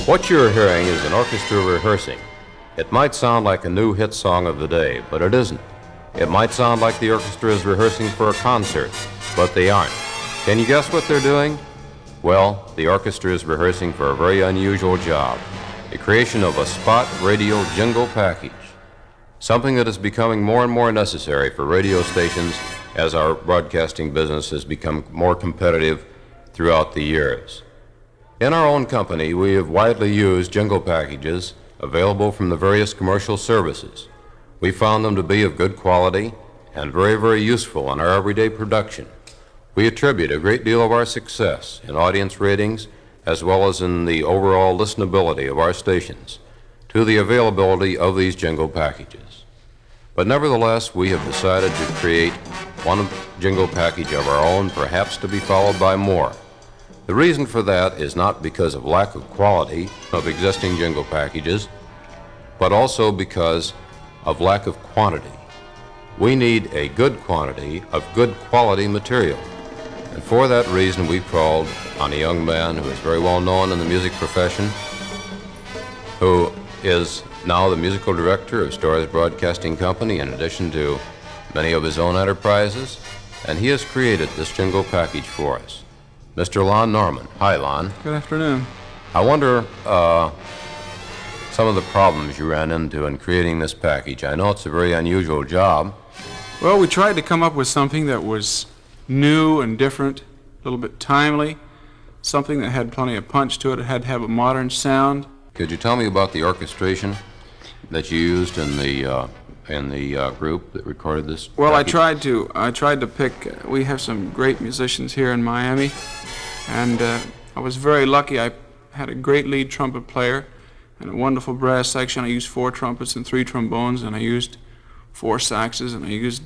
What you're hearing is an orchestra rehearsing. It might sound like a new hit song of the day, but it isn't. It might sound like the orchestra is rehearsing for a concert, but they aren't. Can you guess what they're doing? Well, the orchestra is rehearsing for a very unusual job, the creation of a spot radio jingle package, something that is becoming more and more necessary for radio stations as our broadcasting business has become more competitive throughout the years. In our own company, we have widely used jingle packages available from the various commercial services. We found them to be of good quality and very, very useful in our everyday production. We attribute a great deal of our success in audience ratings as well as in the overall listenability of our stations to the availability of these jingle packages. But nevertheless, we have decided to create one jingle package of our own, perhaps to be followed by more. The reason for that is not because of lack of quality of existing jingle packages, but also because of lack of quantity. We need a good quantity of good quality material. And for that reason, we called on a young man who is very well known in the music profession, who is now the musical director of Storrs Broadcasting Company, in addition to many of his own enterprises, and he has created this jingle package for us. Mr. Lon Norman. Hi, Lon. Good afternoon. I wonder some of the problems you ran into in creating this package. I know it's a very unusual job. Well, we tried to come up with something that was new and different, a little bit timely, something that had plenty of punch to it. It had to have a modern sound. Could you tell me about the orchestration that you used in the group that recorded this? Well, package? I tried to pick. We have some great musicians here in Miami, and I was very lucky. I had a great lead trumpet player and a wonderful brass section. I used 4 trumpets and 3 trombones, and I used 4 saxes, and I used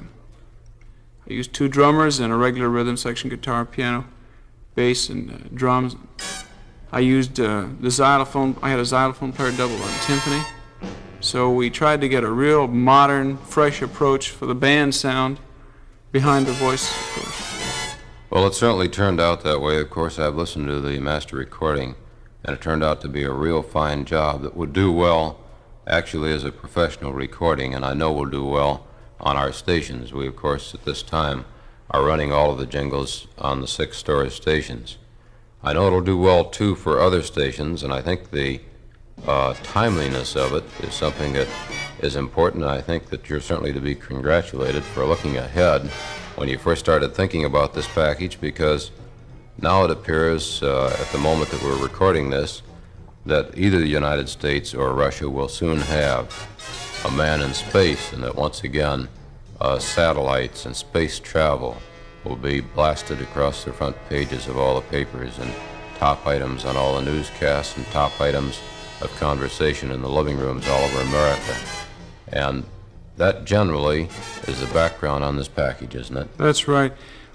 2 drummers and a regular rhythm section, guitar, piano, bass, and drums. I used the xylophone. I had a xylophone player double on timpani. So we tried to get a real modern, fresh approach for the band sound behind the voice, of course. Well, it certainly turned out that way. Of course, I've listened to the master recording, and it turned out to be a real fine job that would do well actually as a professional recording, and I know will do well on our stations. We, of course, at this time are running all of the jingles on the 6 Storrs stations. I know it'll do well, too, for other stations, and I think the timeliness of it is something that is important. I think that you're certainly to be congratulated for looking ahead when you first started thinking about this package, because now it appears at the moment that we're recording this that either the United States or Russia will soon have a man in space, and that once again satellites and space travel will be blasted across the front pages of all the papers and top items on all the newscasts and top items of conversation in the living rooms all over America. And that generally is the background on this package, isn't it? That's right.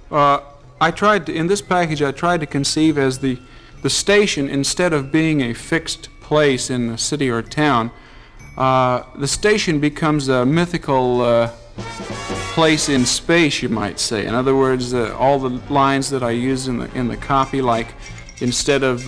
In this package, I tried to conceive as the station, instead of being a fixed place in the city or town, the station becomes a mythical place in space, you might say. In other words, all the lines that I use in the copy, like instead of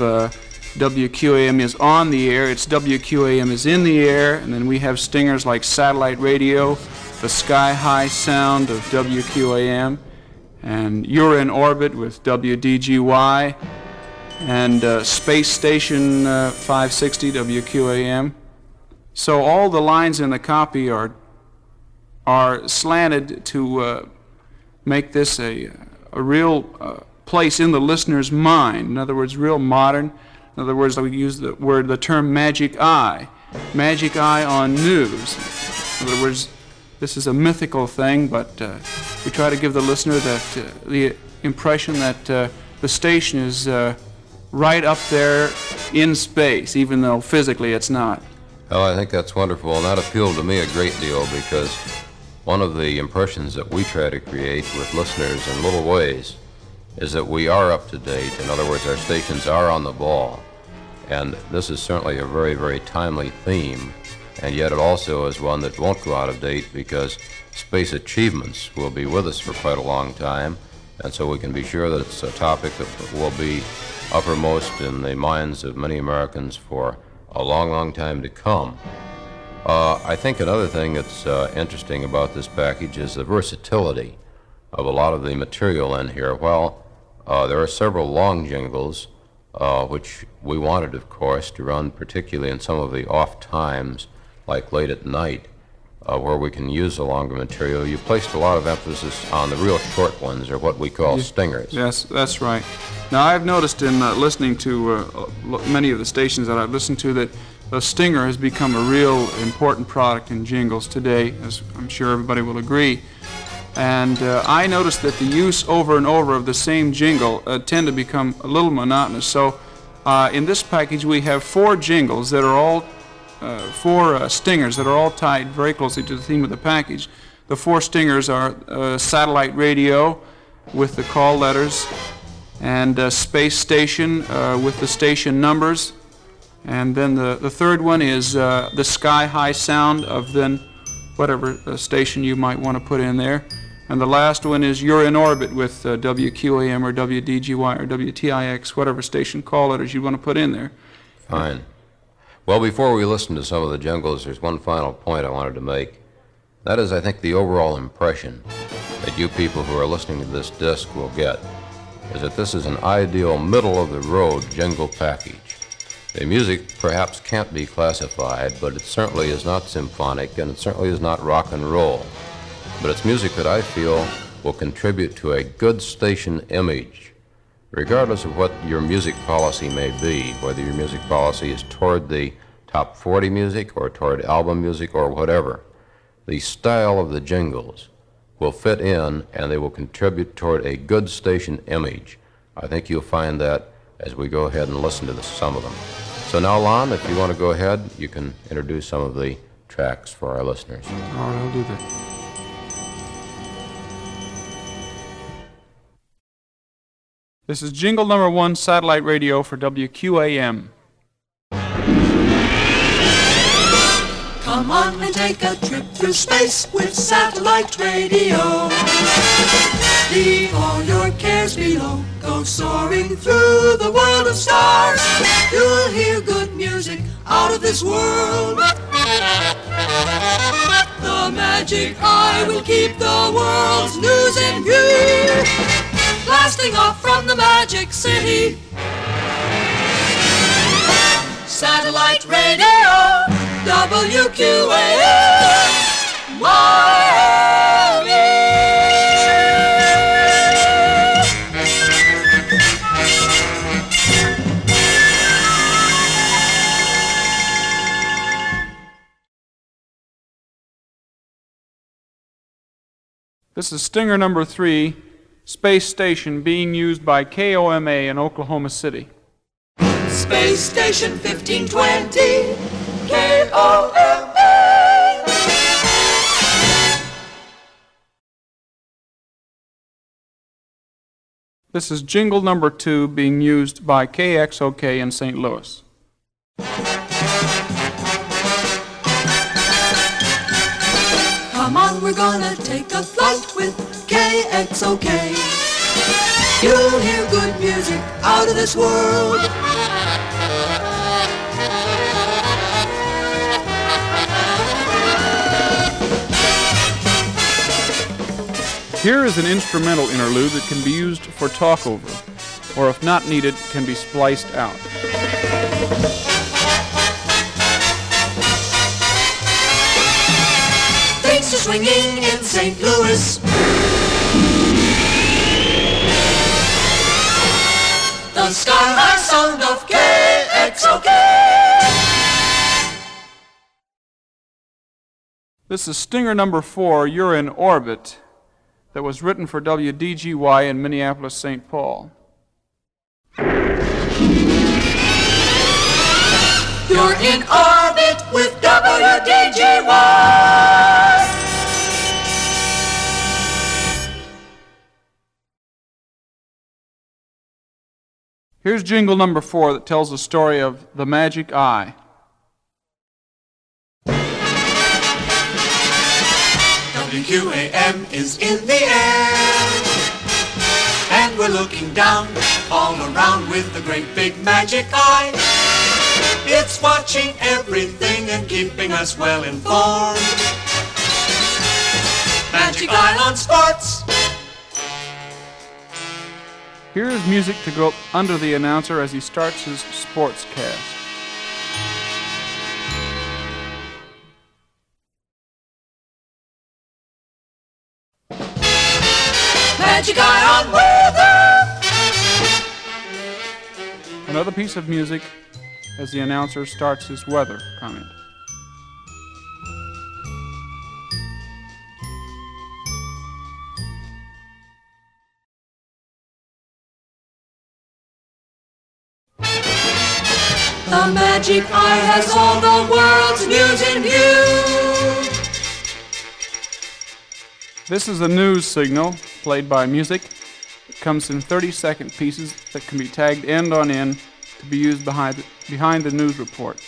WQAM is on the air, it's WQAM is in the air, and then we have stingers like satellite radio, the sky-high sound of WQAM, and you're in orbit with WDGY, and Space Station 560 WQAM. So all the lines in the copy are slanted to make this a real place in the listener's mind. In other words, real modern. In other words, we use the term magic eye on news. In other words, this is a mythical thing, but we try to give the listener the impression that the station is right up there in space, even though physically it's not. Well, I think that's wonderful, and that appealed to me a great deal, because one of the impressions that we try to create with listeners in little ways is that we are up to date. In other words, our stations are on the ball. And this is certainly a very, very timely theme, and yet it also is one that won't go out of date, because space achievements will be with us for quite a long time, and so we can be sure that it's a topic that will be uppermost in the minds of many Americans for a long, long time to come. I think another thing that's interesting about this package is the versatility of a lot of the material in here. While there are several long jingles, which we wanted, of course, to run particularly in some of the off times, like late at night, where we can use the longer material, you placed a lot of emphasis on the real short ones, or what we call stingers. Yes, that's right. Now, I've noticed in listening to many of the stations that I've listened to that a stinger has become a real important product in jingles today, as I'm sure everybody will agree. And I noticed that the use over and over of the same jingle tend to become a little monotonous. So in this package we have 4 jingles that are all, 4 stingers that are all tied very closely to the theme of the package. The 4 stingers are satellite radio with the call letters, and space station with the station numbers. And then the third one is the sky-high sound of then whatever station you might want to put in there. And the last one is you're in orbit with WQAM or WDGY or WTIX, whatever station call letters you want to put in there. Fine. Well, before we listen to some of the jingles, there's one final point I wanted to make. That is, I think, the overall impression that you people who are listening to this disc will get is that this is an ideal middle-of-the-road jingle package. The music perhaps can't be classified, but it certainly is not symphonic, and it certainly is not rock and roll. But it's music that I feel will contribute to a good station image, regardless of what your music policy may be, whether your music policy is toward the top 40 music or toward album music or whatever. The style of the jingles will fit in, and they will contribute toward a good station image. I think you'll find that as we go ahead and listen to some of them. So now, Lon, if you want to go ahead, you can introduce some of the tracks for our listeners. All right, I'll do that. This is jingle number 1, satellite radio for WQAM. Come on and take a trip through space with satellite radio. Leave all your cares below. Go soaring through the world of stars. You'll hear good music out of this world. The magic eye will keep the world's news in view. Blasting off from the Magic City. Satellite radio, WQAM, Miami. This is stinger number 3, space station being used by KOMA in Oklahoma City. Space Station 1520, KOMA. This is jingle number 2 being used by KXOK in St. Louis. Come on, we're gonna take a flight with KXOK. You'll hear good music out of this world. Here is an instrumental interlude that can be used for talkover, or if not needed, can be spliced out. Things are swinging in St. Louis. The sky-high sound of KXOK. This is stinger number 4, You're in Orbit, that was written for WDGY in Minneapolis, St. Paul. You're in orbit with WDGY. Here's jingle number 4 that tells the story of the Magic Eye. WQAM is in the air. we're looking down all around with a great big magic eye. It's watching everything and keeping us well informed. Magic Eye on Sports. Here is music to go under the announcer as he starts his sportscast. Magic Eye on Weather. Another piece of music as the announcer starts his weather comment. The Magic Eye has all the world's news in view. This is a news signal played by music. It comes in 30-second pieces that can be tagged end on end to be used behind the news report.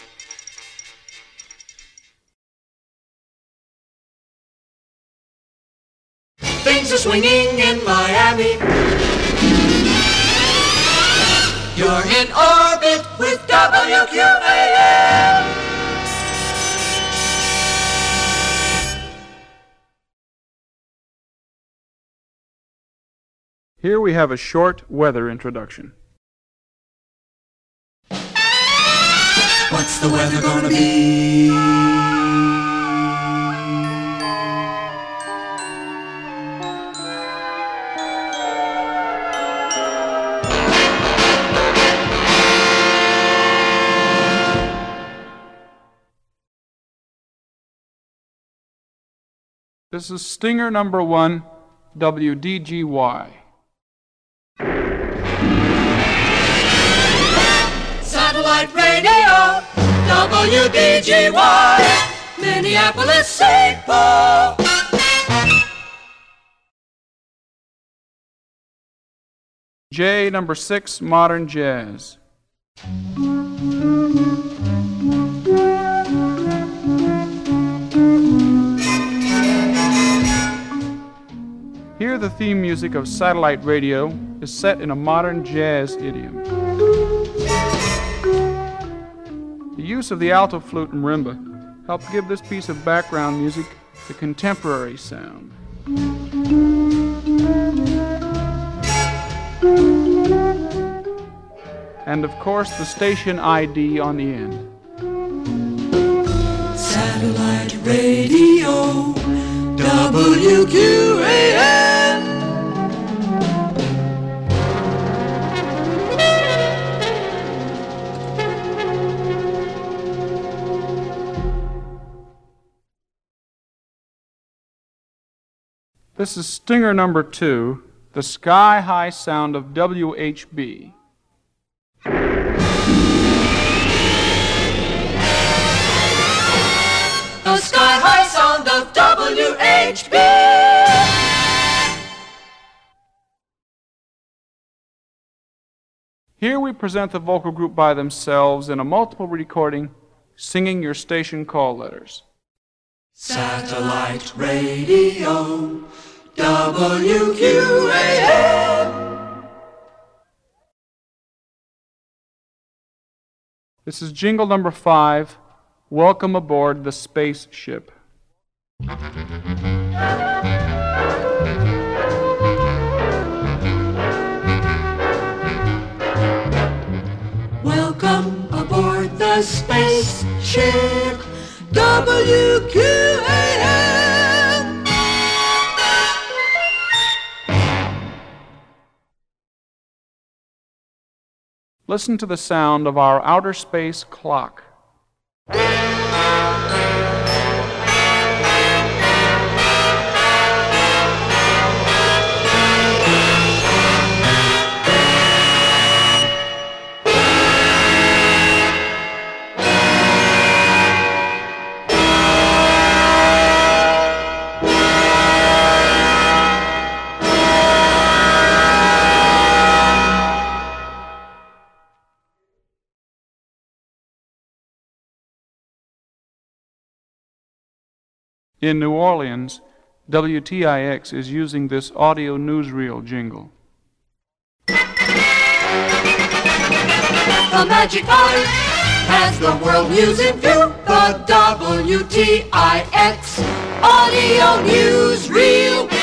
Things are swinging in Miami. You're in orbit with WQAM. Here we have a short weather introduction. What's the weather gonna be? This is Stinger number 1, WDGY. Satellite radio, WDGY, Minneapolis, St. Paul. J number 6, Modern Jazz. Here the theme music of satellite radio is set in a modern jazz idiom. The use of the alto flute and marimba helped give this piece of background music the contemporary sound. And of course the station ID on the end. Satellite radio, WQAM. This is Stinger number 2, the sky-high sound of WHB. The sky-high sound of WHB. Here we present the vocal group by themselves in a multiple recording, singing your station call letters. Satellite radio, WQAM. This is jingle number 5, Welcome Aboard the Spaceship. Welcome aboard the spaceship, WQAM. Listen to the sound of our outer space clock. In New Orleans, WTIX is using this audio newsreel jingle. the magic eye has the world news in view. The WTIX Audio Newsreel.